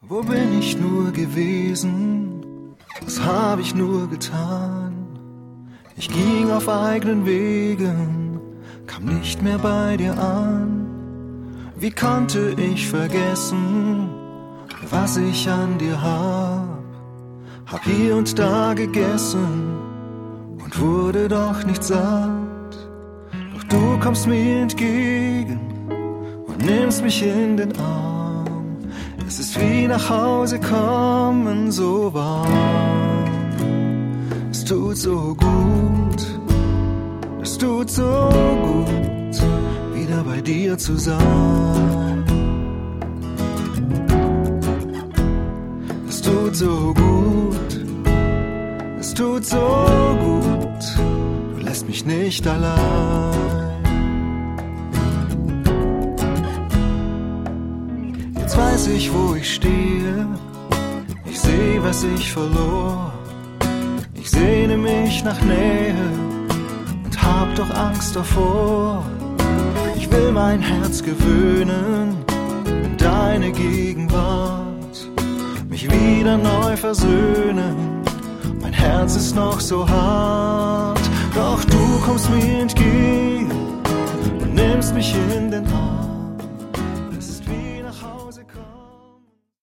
Wo bin ich nur gewesen? Was habe ich nur getan? Ich ging auf eigenen Wegen, kam nicht mehr bei dir an. Wie konnte ich vergessen, was ich an dir hab? Hab hier und da gegessen und wurde doch nicht satt. Doch du kommst mir entgegen und nimmst mich in den Arm. Es ist wie nach Hause kommen, so warm. Es tut so gut, es tut so gut, wieder bei dir zu sein. Es tut so gut, es tut so gut, du lässt mich nicht allein. Jetzt weiß ich, wo ich stehe, ich seh, was ich verlor. Ich sehne mich nach Nähe und hab doch Angst davor. Ich will mein Herz gewöhnen in deine Gegenwart, mich wieder neu versöhnen. Mein Herz ist noch so hart, doch du kommst mir entgegen und nimmst mich in den Arm.